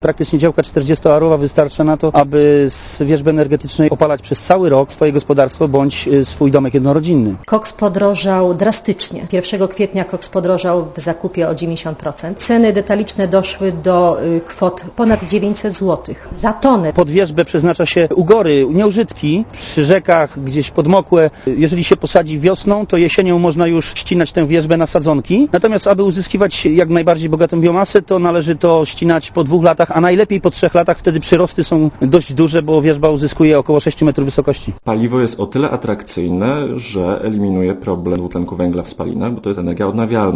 Praktycznie działka 40-arowa wystarcza na to, aby z wierzby energetycznej opalać przez cały rok swoje gospodarstwo bądź swój domek jednorodzinny. Koks podrożał drastycznie. 1 kwietnia koks podrożał w zakupie o 90%. Ceny detaliczne doszły do kwot ponad 900 zł za tonę. Pod wierzbę przeznacza się ugory, nieużytki przy rzekach, gdzieś podmokłe. Jeżeli się posadzi wiosną, to jesienią można już ścinać tę wierzbę na sadzonki. Natomiast aby uzyskiwać jak najbardziej bogatą biomasę, to należy to ścinać po 2 latach, a najlepiej po 3 latach. Wtedy przyrosty są dość duże, bo wierzba uzyskuje około 6 metrów wysokości. Paliwo jest o tyle atrakcyjne, że eliminuje problem dwutlenku węgla w spalinach, bo to jest energia odnawialna.